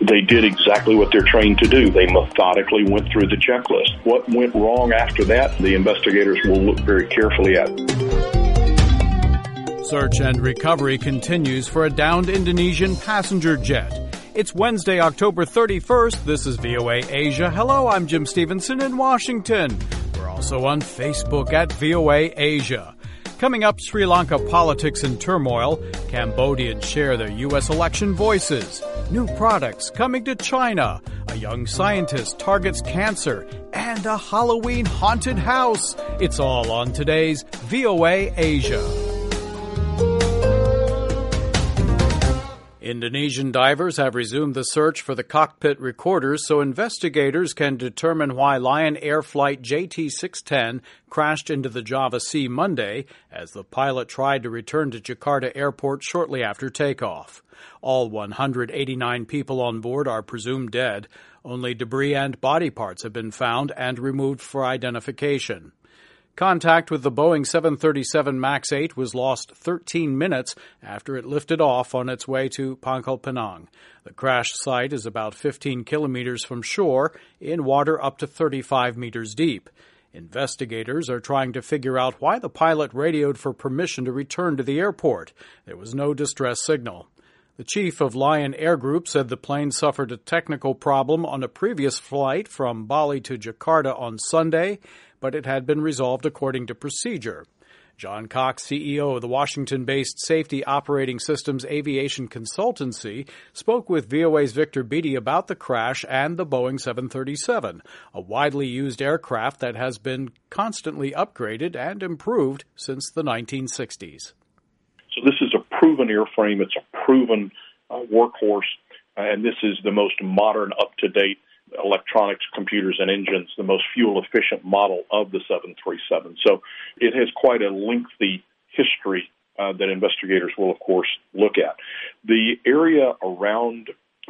They did exactly what they're trained to do. They methodically went through the checklist. What went wrong after that, the investigators will look very carefully at. Search and recovery continues for a downed Indonesian passenger jet. It's Wednesday, October 31st. This is VOA Asia. Hello, I'm Jim Stevenson in Washington. We're also on Facebook at VOA Asia. Coming up, Sri Lanka politics in turmoil. Cambodians share their U.S. election voices. New products coming to China. A young scientist targets cancer. And a Halloween haunted house. It's all on today's VOA Asia. Indonesian divers have resumed the search for the cockpit recorders so investigators can determine why Lion Air Flight JT610 crashed into the Java Sea Monday as the pilot tried to return to Jakarta Airport shortly after takeoff. All 189 people on board are presumed dead. Only debris and body parts have been found and removed for identification. Contact with the Boeing 737 MAX 8 was lost 13 minutes after it lifted off on its way to Pangkal Pinang. The crash site is about 15 kilometers from shore in water up to 35 meters deep. Investigators are trying to figure out why the pilot radioed for permission to return to the airport. There was no distress signal. The chief of Lion Air Group said the plane suffered a technical problem on a previous flight from Bali to Jakarta on Sunday, but it had been resolved according to procedure. John Cox, CEO of the Washington-based Safety Operating Systems Aviation Consultancy, spoke with VOA's Victor Beatty about the crash and the Boeing 737, a widely used aircraft that has been constantly upgraded and improved since the 1960s. So this is a proven airframe. It's a proven workhorse, and this is the most modern, up-to-date electronics, computers, and engines, the most fuel-efficient model of the 737. So it has quite a lengthy history that investigators will, of course, look at. The area around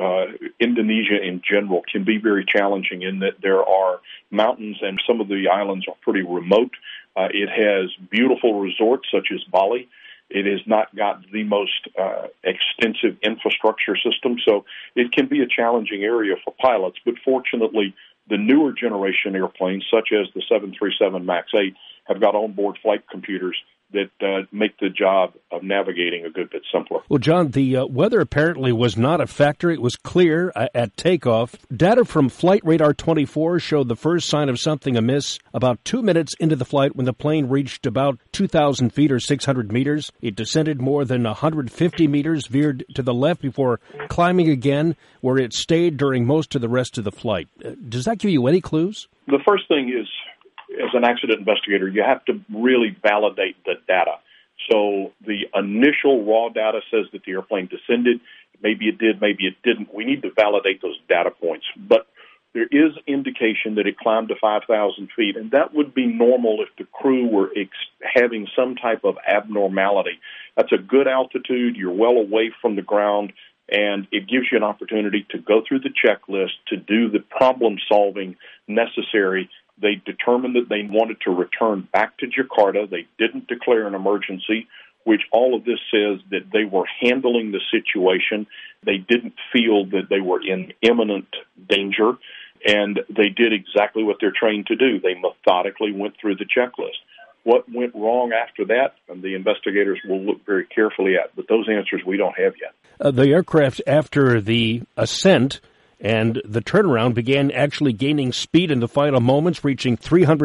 Indonesia in general can be very challenging in that there are mountains and some of the islands are pretty remote. It has beautiful resorts such as Bali. It has not got the most extensive infrastructure system, so it can be a challenging area for pilots. But fortunately, the newer generation airplanes, such as the 737 MAX 8, have got onboard flight computers that make the job of navigating a good bit simpler. Well, John, the weather apparently was not a factor. It was clear at takeoff. Data from Flight Radar 24 showed the first sign of something amiss about 2 minutes into the flight when the plane reached about 2,000 feet or 600 meters. It descended more than 150 meters, veered to the left before climbing again, where it stayed during most of the rest of the flight. Does that give you any clues? The first thing is, as an accident investigator, you have to really validate the data. So the initial raw data says that the airplane descended. Maybe it did, maybe it didn't. We need to validate those data points. But there is indication that it climbed to 5,000 feet, and that would be normal if the crew were having some type of abnormality. That's a good altitude. You're well away from the ground, and it gives you an opportunity to go through the checklist, to do the problem-solving necessary. They determined that they wanted to return back to Jakarta. They didn't declare an emergency, which all of this says that they were handling the situation. They didn't feel that they were in imminent danger, and they did exactly what they're trained to do. They methodically went through the checklist. What went wrong after that, and the investigators will look very carefully at, but those answers we don't have yet. The aircraft, after the ascent and the turnaround, began actually gaining speed in the final moments, reaching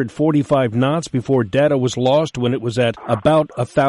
345 knots before data was lost when it was at about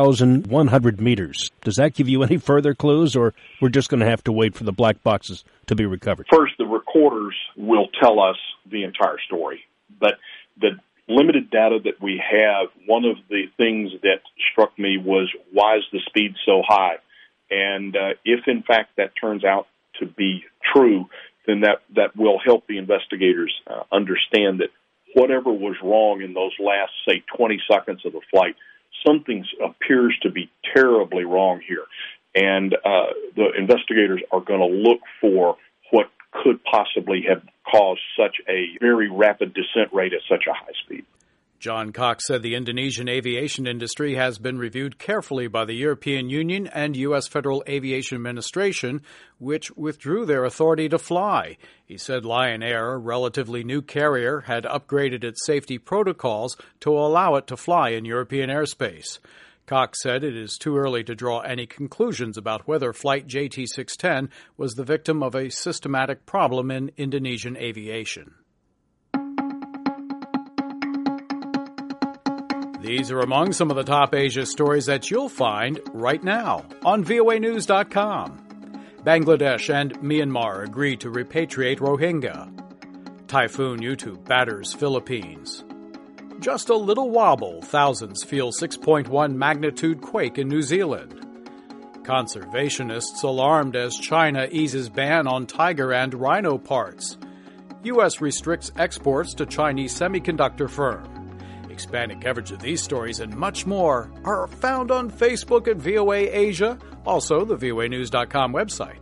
1,100 meters. Does that give you any further clues, or we're just going to have to wait for the black boxes to be recovered? First, the recorders will tell us the entire story. But the limited data that we have, one of the things that struck me was, why is the speed so high? And if, in fact, that turns out to be true, then that will help the investigators understand that whatever was wrong in those last, say, 20 seconds of the flight, something appears to be terribly wrong here. And the investigators are going to look for what could possibly have caused such a very rapid descent rate at such a high speed. John Cox said the Indonesian aviation industry has been reviewed carefully by the European Union and U.S. Federal Aviation Administration, which withdrew their authority to fly. He said Lion Air, a relatively new carrier, had upgraded its safety protocols to allow it to fly in European airspace. Cox said it is too early to draw any conclusions about whether Flight JT610 was the victim of a systematic problem in Indonesian aviation. These are among some of the top Asia stories that you'll find right now on voanews.com. Bangladesh and Myanmar agree to repatriate Rohingya. Typhoon Yutu batters Philippines. Just a little wobble, thousands feel 6.1 magnitude quake in New Zealand. Conservationists alarmed as China eases ban on tiger and rhino parts. U.S. restricts exports to Chinese semiconductor firm. Expanding coverage of these stories and much more are found on Facebook at VOA Asia, also the voanews.com website.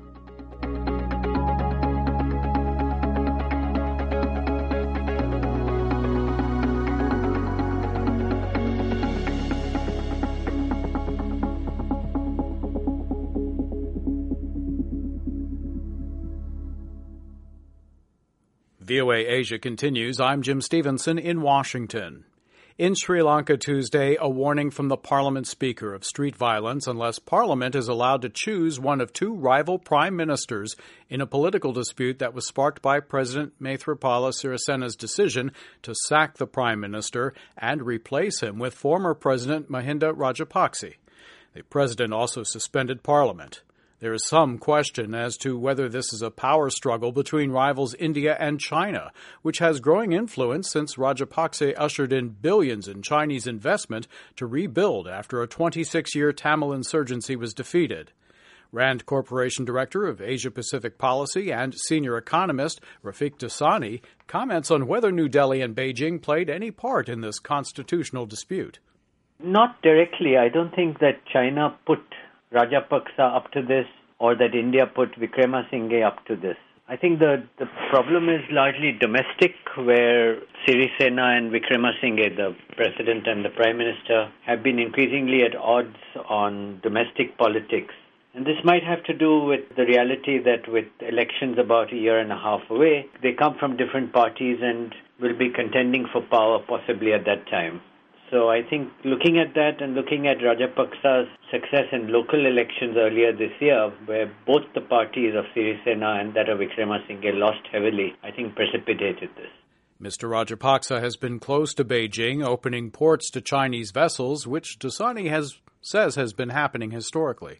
VOA Asia continues. I'm Jim Stevenson in Washington. In Sri Lanka Tuesday, a warning from the parliament speaker of street violence unless parliament is allowed to choose one of two rival prime ministers in a political dispute that was sparked by President Maithripala Sirisena's decision to sack the prime minister and replace him with former President Mahinda Rajapaksa. The president also suspended parliament. There is some question as to whether this is a power struggle between rivals India and China, which has growing influence since Rajapaksa ushered in billions in Chinese investment to rebuild after a 26-year Tamil insurgency was defeated. Rand Corporation Director of Asia-Pacific Policy and senior economist Rafiq Dasani comments on whether New Delhi and Beijing played any part in this constitutional dispute. Not directly. I don't think that China put Rajapaksa up to this, or that India put Wickremesinghe up to this. I think the problem is largely domestic, where Sirisena and Wickremesinghe, the president and the prime minister, have been increasingly at odds on domestic politics. And this might have to do with the reality that with elections about a year and a half away, they come from different parties and will be contending for power possibly at that time. So I think looking at that and looking at Rajapaksa's success in local elections earlier this year, where both the parties of Sirisena and that of Wickremesinghe lost heavily, I think precipitated this. Mr. Rajapaksa has been close to Beijing, opening ports to Chinese vessels, which Dasani says has been happening historically.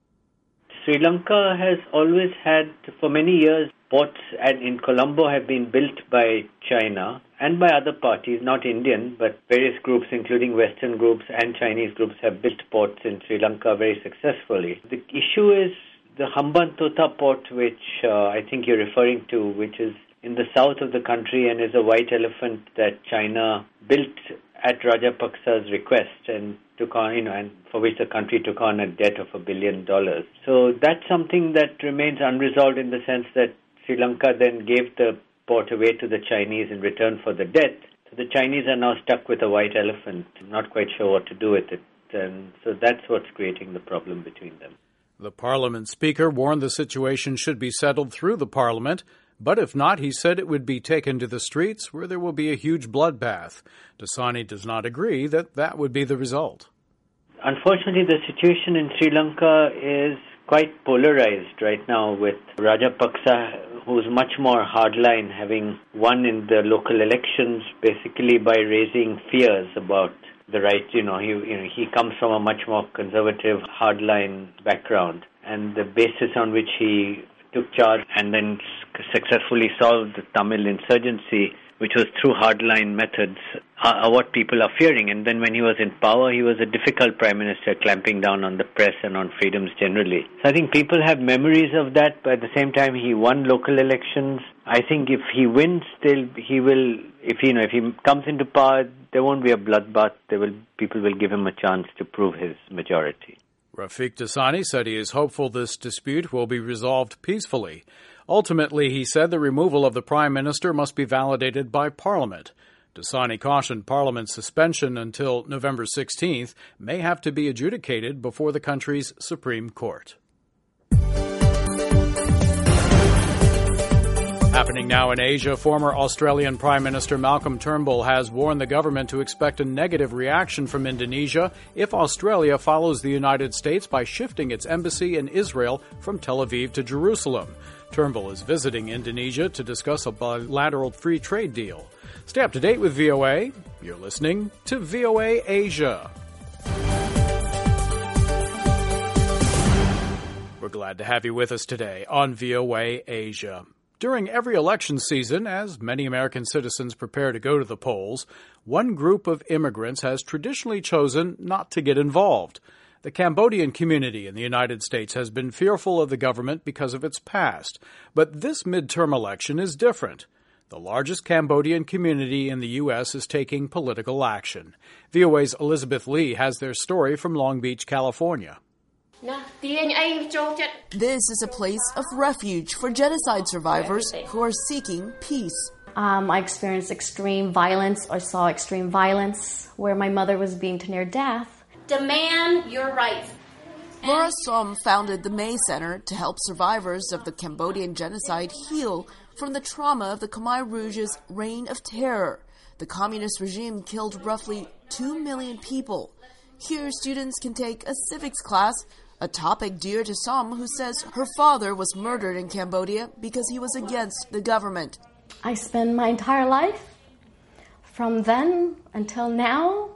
Sri Lanka has always had, for many years, ports in Colombo have been built by China and by other parties, not Indian, but various groups, including Western groups and Chinese groups, have built ports in Sri Lanka very successfully. The issue is the Hambantota port, which I think you're referring to, which is in the south of the country and is a white elephant that China built at Rajapaksa's request and took on, and for which the country took on a debt of $1 billion. So that's something that remains unresolved in the sense that Sri Lanka then gave the port away to the Chinese in return for the debt. So the Chinese are now stuck with a white elephant, not quite sure what to do with it. And so that's what's creating the problem between them. The parliament speaker warned the situation should be settled through the parliament, but if not, he said it would be taken to the streets where there will be a huge bloodbath. Dasani does not agree that would be the result. Unfortunately, the situation in Sri Lanka is quite polarized right now, with Rajapaksa, who's much more hardline, having won in the local elections basically by raising fears about the right. He comes from a much more conservative, hardline background, and the basis on which he took charge and then successfully solved the Tamil insurgency, which was through hardline methods, are what people are fearing. And then when he was in power, he was a difficult prime minister, clamping down on the press and on freedoms generally. So I think people have memories of that, but at the same time, he won local elections. I think if he wins, he will. If he comes into power, there won't be a bloodbath. People will give him a chance to prove his majority. Rafiq Dasani said he is hopeful this dispute will be resolved peacefully. Ultimately, he said the removal of the prime minister must be validated by Parliament. Dasani cautioned Parliament's suspension until November 16th may have to be adjudicated before the country's Supreme Court. Happening now in Asia, former Australian Prime Minister Malcolm Turnbull has warned the government to expect a negative reaction from Indonesia if Australia follows the United States by shifting its embassy in Israel from Tel Aviv to Jerusalem. Turnbull is visiting Indonesia to discuss a bilateral free trade deal. Stay up to date with VOA. You're listening to VOA Asia. We're glad to have you with us today on VOA Asia. During every election season, as many American citizens prepare to go to the polls, one group of immigrants has traditionally chosen not to get involved. The Cambodian community in the United States has been fearful of the government because of its past. But this midterm election is different. The largest Cambodian community in the U.S. is taking political action. VOA's Elizabeth Lee has their story from Long Beach, California. This is a place of refuge for genocide survivors who are seeking peace. I experienced extreme violence or saw extreme violence where my mother was beaten to near death. Demand your rights. Laura Som founded the May Center to help survivors of the Cambodian genocide heal from the trauma of the Khmer Rouge's reign of terror. The communist regime killed roughly 2 million people. Here, students can take a civics class, a topic dear to Som, who says her father was murdered in Cambodia because he was against the government. I spend my entire life, from then until now,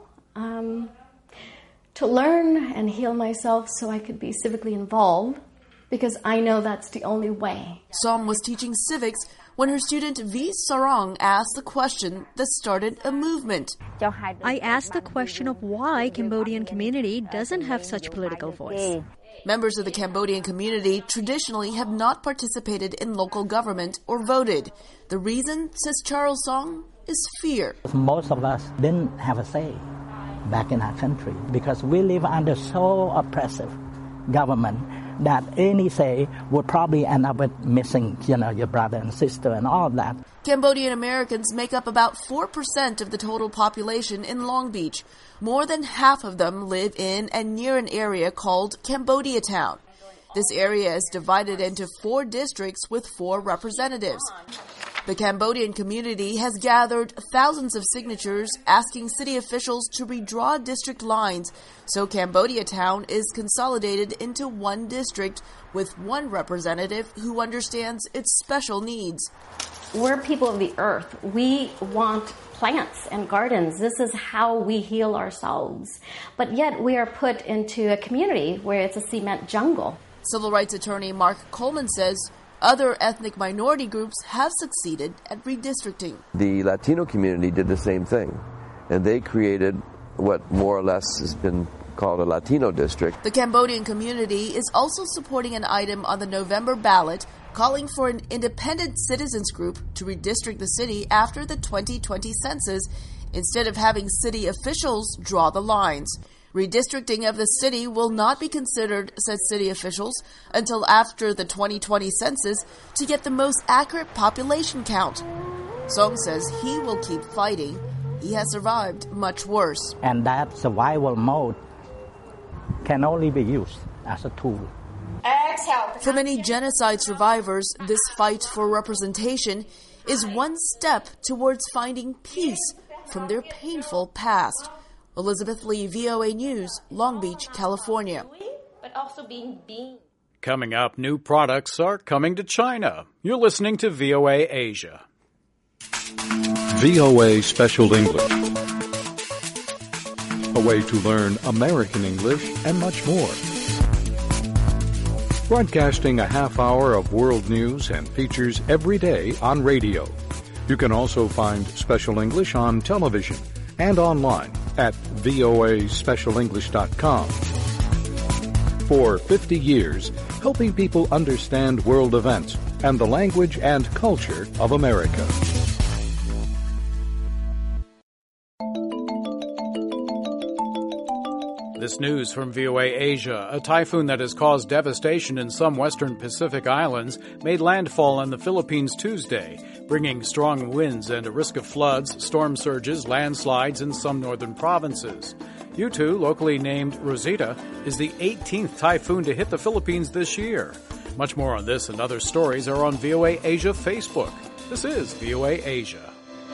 to learn and heal myself so I could be civically involved, because I know that's the only way. Som was teaching civics when her student V. Sarong asked the question that started a movement. I asked the question of why Cambodian community doesn't have such political voice. Members of the Cambodian community traditionally have not participated in local government or voted. The reason, says Charles Song, is fear. Most of us didn't have a say back in our country because we live under so oppressive government that any say would probably end up with missing, your brother and sister and all of that. Cambodian Americans make up about 4% of the total population in Long Beach. More than half of them live in and near an area called Cambodia Town. This area is divided into 4 districts with 4 representatives. The Cambodian community has gathered thousands of signatures asking city officials to redraw district lines, so Cambodia Town is consolidated into one district with one representative who understands its special needs. We're people of the earth. We want plants and gardens. This is how we heal ourselves. But yet we are put into a community where it's a cement jungle. Civil rights attorney Mark Coleman says other ethnic minority groups have succeeded at redistricting. The Latino community did the same thing, and they created what more or less has been called a Latino district. The Cambodian community is also supporting an item on the November ballot calling for an independent citizens group to redistrict the city after the 2020 census instead of having city officials draw the lines. Redistricting of the city will not be considered, said city officials, until after the 2020 census to get the most accurate population count. Song says he will keep fighting. He has survived much worse. And that survival mode can only be used as a tool. For many genocide survivors, this fight for representation is one step towards finding peace from their painful past. Elizabeth Lee, VOA News, Long Beach, California. But also being. Coming up, new products are coming to China. You're listening to VOA Asia. VOA Special English. A way to learn American English and much more. Broadcasting a half hour of world news and features every day on radio. You can also find Special English on television and online at voaspecialenglish.com. For 50 years, helping people understand world events and the language and culture of America. This This news from VOA Asia. A typhoon that has caused devastation in some western Pacific islands made landfall in the Philippines Tuesday, bringing strong winds and a risk of floods, storm surges, landslides in some northern provinces. Yutu, locally named Rosita, is the 18th typhoon to hit the Philippines this year. Much more on this and other stories are on VOA Asia Facebook. This is VOA Asia.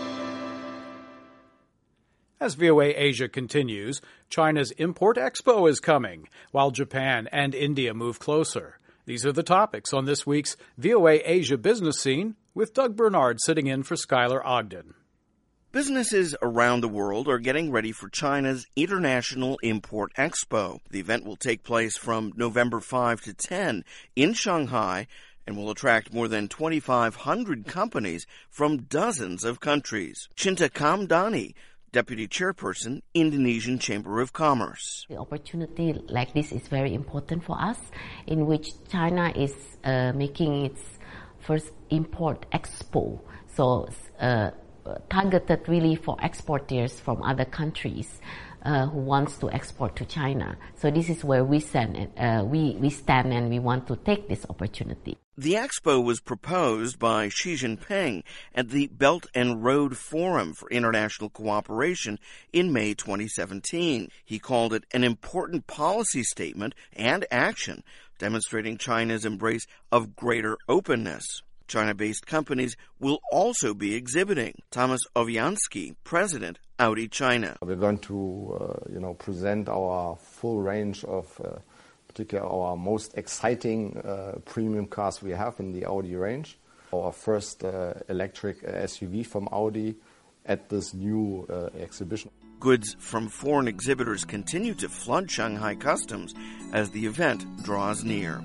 As VOA Asia continues, China's Import Expo is coming, while Japan and India move closer. These are the topics on this week's VOA Asia Business Scene, with Doug Bernard sitting in for Skylar Ogden. Businesses around the world are getting ready for China's International Import Expo. The event will take place from November 5 to 10 in Shanghai and will attract more than 2,500 companies from dozens of countries. Chinta Kamdani, Deputy Chairperson, Indonesian Chamber of Commerce. The opportunity like this is very important for us, in which China is making its first import expo. So targeted really for exporters from other countries who wants to export to China. So this is where we stand and we want to take this opportunity. The expo was proposed by Xi Jinping at the Belt and Road Forum for International Cooperation in May 2017. He called it an important policy statement and action, demonstrating China's embrace of greater openness. China-based companies will also be exhibiting. Thomas Oviansky, President, Audi China. We're going to present our full range of particularly our most exciting premium cars we have in the Audi range. Our first electric SUV from Audi at this new exhibition. Goods from foreign exhibitors continue to flood Shanghai customs as the event draws near.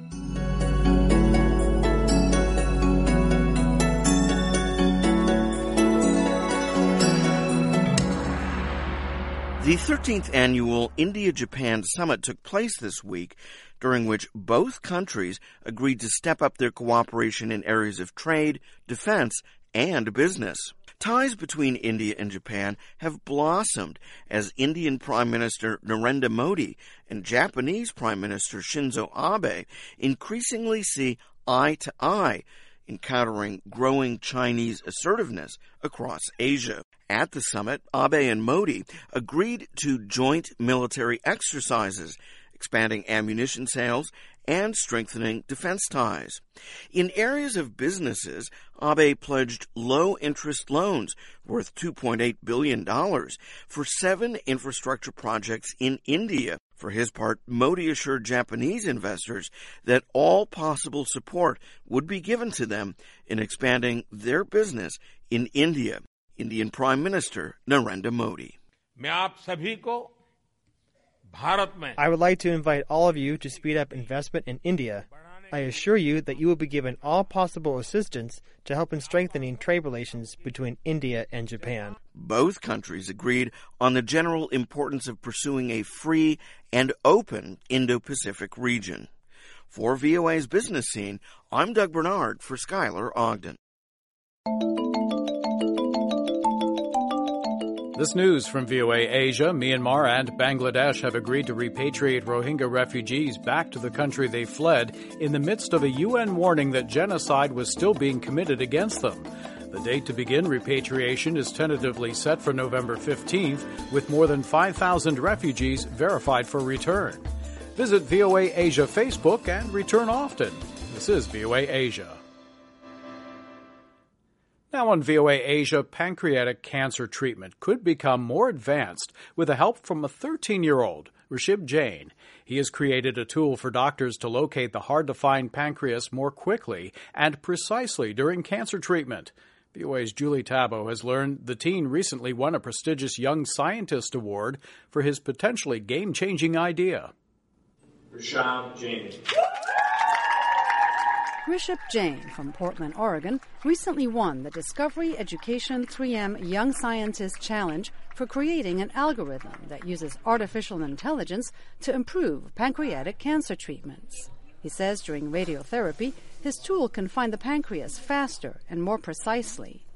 The 13th annual India-Japan Summit took place this week, during which both countries agreed to step up their cooperation in areas of trade, defense, and business. Ties between India and Japan have blossomed as Indian Prime Minister Narendra Modi and Japanese Prime Minister Shinzo Abe increasingly see eye to eye in countering growing Chinese assertiveness across Asia. At the summit, Abe and Modi agreed to joint military exercises, expanding ammunition sales and strengthening defense ties. In areas of businesses, Abe pledged low-interest loans worth $2.8 billion for 7 infrastructure projects in India. For his part, Modi assured Japanese investors that all possible support would be given to them in expanding their business in India. Indian Prime Minister Narendra Modi. I would like to invite all of you to speed up investment in India. I assure you that you will be given all possible assistance to help in strengthening trade relations between India and Japan. Both countries agreed on the general importance of pursuing a free and open Indo-Pacific region. For VOA's Business Scene, I'm Doug Bernard for Skylar Ogden. This news from VOA Asia. Myanmar and Bangladesh have agreed to repatriate Rohingya refugees back to the country they fled in the midst of a UN warning that genocide was still being committed against them. The date to begin repatriation is tentatively set for November 15th, with more than 5,000 refugees verified for return. Visit VOA Asia Facebook and return often. This is VOA Asia. Now on VOA Asia, pancreatic cancer treatment could become more advanced with the help from a 13-year-old, Rishib Jain. He has created a tool for doctors to locate the hard-to-find pancreas more quickly and precisely during cancer treatment. VOA's Julie Tabo has learned the teen recently won a prestigious Young Scientist Award for his potentially game-changing idea. Rishib Jain. Rishib Jain from Portland, Oregon, recently won the Discovery Education 3M Young Scientist Challenge for creating an algorithm that uses artificial intelligence to improve pancreatic cancer treatments. He says during radiotherapy, his tool can find the pancreas faster and more precisely.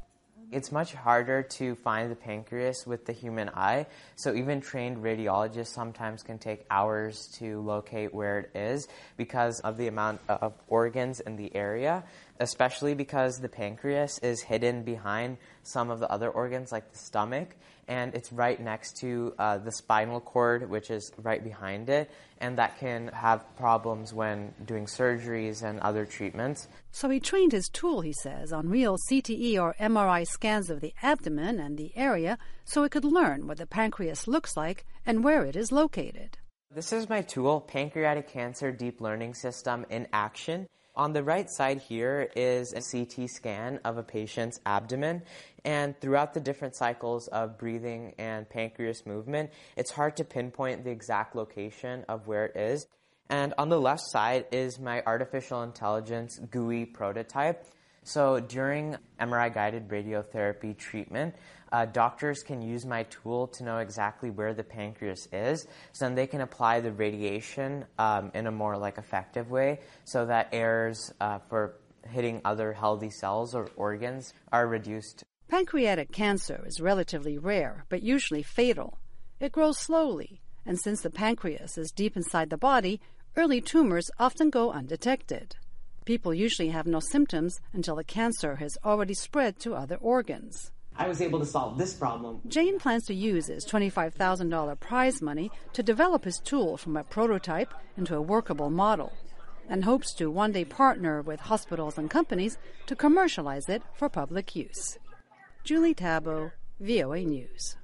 It's much harder to find the pancreas with the human eye, so even trained radiologists sometimes can take hours to locate where it is because of the amount of organs in the area, especially because the pancreas is hidden behind some of the other organs like the stomach, and it's right next to the spinal cord, which is right behind it, and that can have problems when doing surgeries and other treatments. So he trained his tool, he says, on real CTE or MRI scans of the abdomen and the area so it could learn what the pancreas looks like and where it is located. This is my tool, Pancreatic Cancer Deep Learning System in action. On the right side here is a CT scan of a patient's abdomen, and throughout the different cycles of breathing and pancreas movement, it's hard to pinpoint the exact location of where it is. And on the left side is my artificial intelligence GUI prototype. So during MRI-guided radiotherapy treatment, doctors can use my tool to know exactly where the pancreas is, so then they can apply the radiation in a more effective way so that errors for hitting other healthy cells or organs are reduced. Pancreatic cancer is relatively rare, but usually fatal. It grows slowly, and since the pancreas is deep inside the body, early tumors often go undetected. People usually have no symptoms until the cancer has already spread to other organs. I was able to solve this problem. Jane plans to use his $25,000 prize money to develop his tool from a prototype into a workable model, and hopes to one day partner with hospitals and companies to commercialize it for public use. Julie Tabo, VOA News.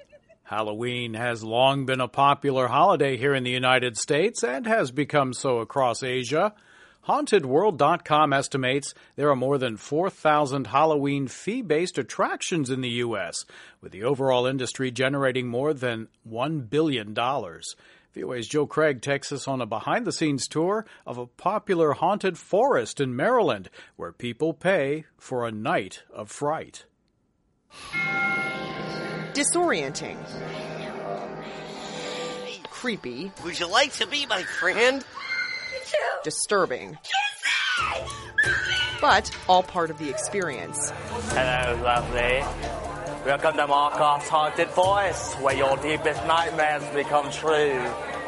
Halloween has long been a popular holiday here in the United States and has become so across Asia. HauntedWorld.com estimates there are more than 4,000 Halloween fee-based attractions in the U.S., with the overall industry generating more than $1 billion. VOA's Joe Craig takes us on a behind-the-scenes tour of a popular haunted forest in Maryland, where people pay for a night of fright. Disorienting. Creepy. Would you like to be my friend? Disturbing. But all part of the experience. Hello, lovely. Welcome to Markov's Haunted Forest, where your deepest nightmares become true.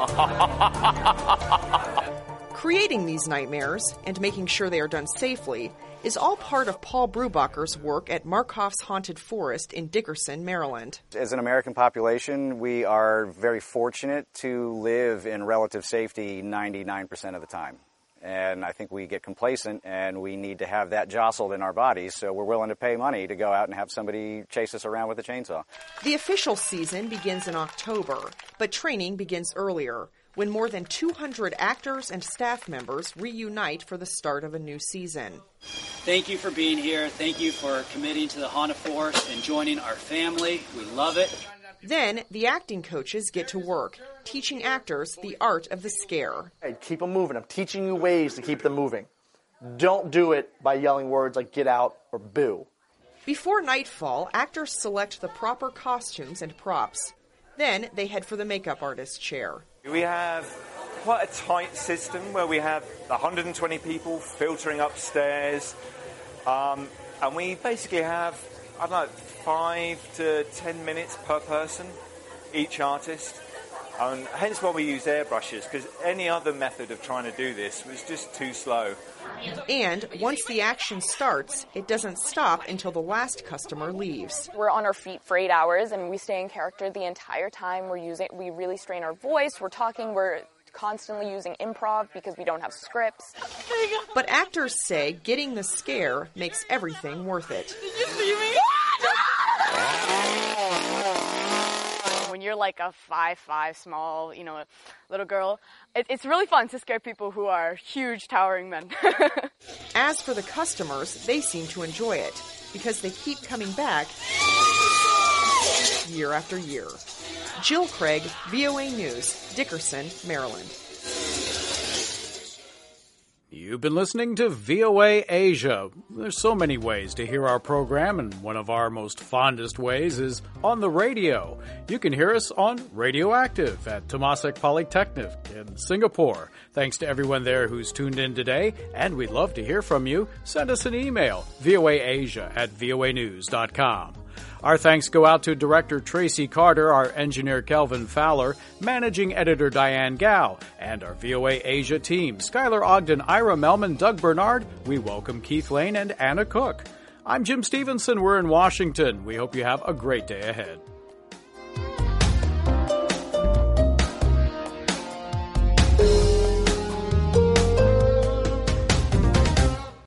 Creating these nightmares and making sure they are done safely is all part of Paul Brubacher's work at Markov's Haunted Forest in Dickerson, Maryland. As an American population, we are very fortunate to live in relative safety 99% of the time. And I think we get complacent and we need to have that jostled in our bodies, so we're willing to pay money to go out and have somebody chase us around with a chainsaw. The official season begins in October, but training begins earlier, when more than 200 actors and staff members reunite for the start of a new season. Thank you for being here. Thank you for committing to the Haunted Forest and joining our family. We love it. Then the acting coaches get to work, teaching actors the art of the scare. Hey, keep them moving. I'm teaching you ways to keep them moving. Don't do it by yelling words like get out or boo. Before nightfall, actors select the proper costumes and props. Then they head for the makeup artist's chair. We have quite a tight system where we have 120 people filtering upstairs, and we basically have, 5 to 10 minutes per person, each artist. And hence why we use airbrushes, because any other method of trying to do this was just too slow. And once the action starts, it doesn't stop until the last customer leaves. We're on our feet for 8 hours, and we stay in character the entire time. We really strain our voice. We're constantly using improv because we don't have scripts. But actors say getting the scare makes everything worth it. Did you see me? When you're like a 5'5" small, little girl, it's really fun to scare people who are huge, towering men. As for the customers, they seem to enjoy it because they keep coming back year after year. Jill Craig, VOA News, Dickerson, Maryland. You've been listening to VOA Asia. There's so many ways to hear our program, and one of our most fondest ways is on the radio. You can hear us on Radioactive at Temasek Polytechnic in Singapore. Thanks to everyone there who's tuned in today, and we'd love to hear from you. Send us an email, voaasia@voanews.com. Our thanks go out to Director Tracy Carter, our engineer Kelvin Fowler, Managing Editor Diane Gao, and our VOA Asia team, Skylar Ogden, Ira Melman, Doug Bernard. We welcome Keith Lane and Anna Cook. I'm Jim Stevenson. We're in Washington. We hope you have a great day ahead.